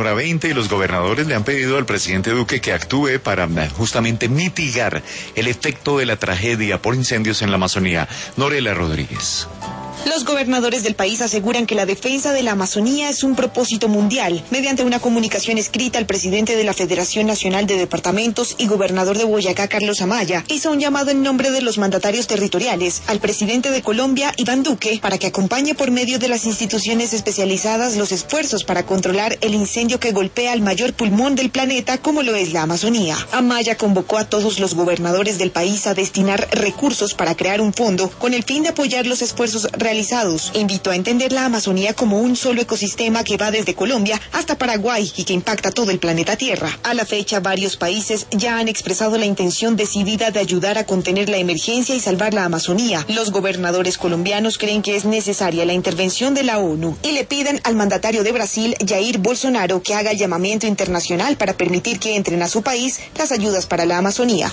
hora 20 y los gobernadores le han pedido al presidente Duque que actúe para justamente mitigar el efecto de la tragedia por incendios en la Amazonía. Norela Rodríguez. Los gobernadores del país aseguran que la defensa de la Amazonía es un propósito mundial. Mediante una comunicación escrita, el presidente de la Federación Nacional de Departamentos y gobernador de Boyacá, Carlos Amaya, hizo un llamado en nombre de los mandatarios territoriales al presidente de Colombia, Iván Duque, para que acompañe por medio de las instituciones especializadas los esfuerzos para controlar el incendio que golpea el mayor pulmón del planeta, como lo es la Amazonía. Amaya convocó a todos los gobernadores del país a destinar recursos para crear un fondo con el fin de apoyar los esfuerzos realizados. Invitó a entender la Amazonía como un solo ecosistema que va desde Colombia hasta Paraguay y que impacta todo el planeta Tierra. A la fecha, varios países ya han expresado la intención decidida de ayudar a contener la emergencia y salvar la Amazonía. Los gobernadores colombianos creen que es necesaria la intervención de la ONU y le piden al mandatario de Brasil, Jair Bolsonaro, que haga el llamamiento internacional para permitir que entren a su país las ayudas para la Amazonía.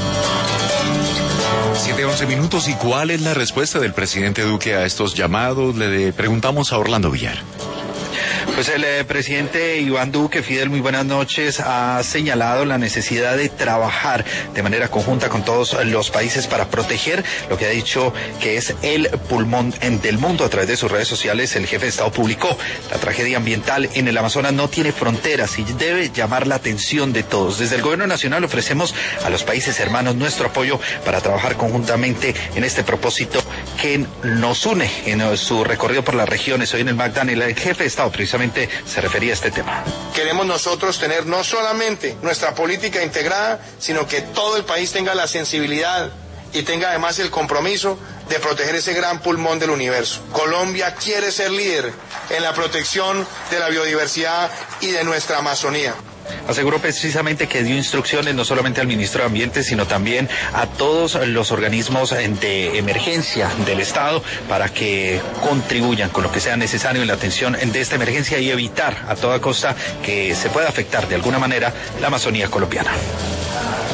7:11 minutos. ¿Y cuál es la respuesta del presidente Duque a estos llamados? Le preguntamos a Orlando Villar. Pues el presidente Iván Duque, Fidel, muy buenas noches, ha señalado la necesidad de trabajar de manera conjunta con todos los países para proteger lo que ha dicho que es el pulmón del mundo. A través de sus redes sociales, el jefe de Estado publicó: la tragedia ambiental en el Amazonas no tiene fronteras y debe llamar la atención de todos. Desde el Gobierno Nacional ofrecemos a los países hermanos nuestro apoyo para trabajar conjuntamente en este propósito que nos une en su recorrido por las regiones. Hoy en el Magdalena, el jefe de Estado precisamente se refería a este tema. Queremos nosotros tener no solamente nuestra política integrada, sino que todo el país tenga la sensibilidad y tenga además el compromiso de proteger ese gran pulmón del universo. Colombia quiere ser líder en la protección de la biodiversidad y de nuestra Amazonía. Aseguró precisamente que dio instrucciones no solamente al ministro de Ambiente, sino también a todos los organismos de emergencia del Estado para que contribuyan con lo que sea necesario en la atención de esta emergencia y evitar a toda costa que se pueda afectar de alguna manera la Amazonía colombiana.